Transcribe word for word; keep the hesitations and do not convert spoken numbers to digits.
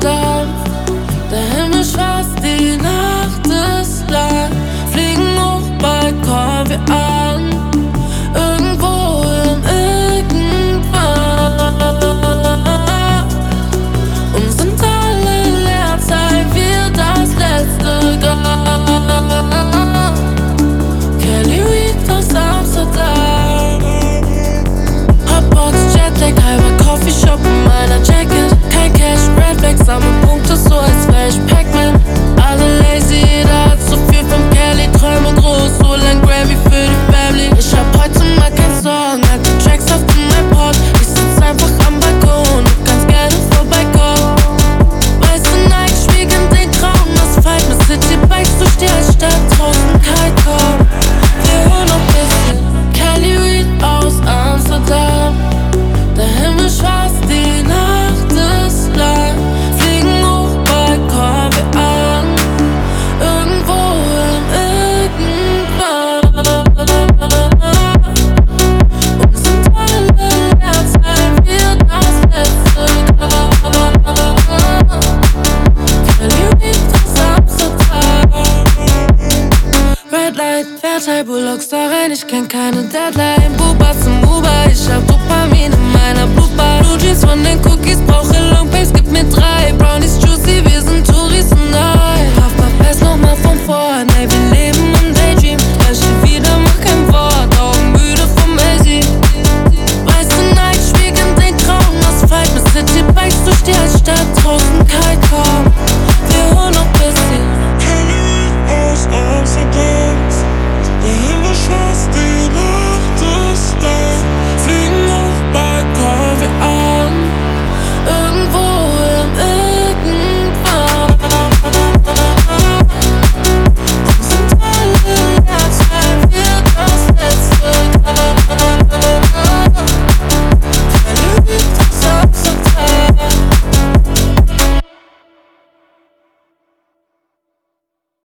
Amsterdam. Der Himmel schwarz, die Nacht ist lang. Fliegen hoch, bald kommen wir an. Irgendwo im Irgendwann. Und sind alle leer, zeigen wir das letzte Grab. Kelly Reid aus Amsterdam. Hotbox, Jetlag, halber Coffeeshop in meiner Jacket. Kein Cash, Red Flag, sammle Punkte so als wär ich Pac-Man. Alle lazy, jeder hat zu viel vom Kelly. Träume groß, so lang Grammy für die Family. Ich hab heute mal keine Sorgen, alte Tracks auf dem iPod. Ich sitz einfach am Balkon und ganz gerne vorbeikommen. Weiße Nike spiegeln den grauen Asphalt mit Citybikes durch die Altstadt, draußen kalt kommt. Wir hören noch bisschen Kelly Reid aus Amsterdam. Der Himmel schwarz, die Nacht ist lang. Fliegen hoch, bald kommen wir an. Irgendwo im Irgendwann. Und sind alle leer, zeigen wir das letzte Grab. Kelly Reid aus Amsterdam. Red Light, Fairtime, Bullocks da rein, ich kenn keine Deadline. Bubas im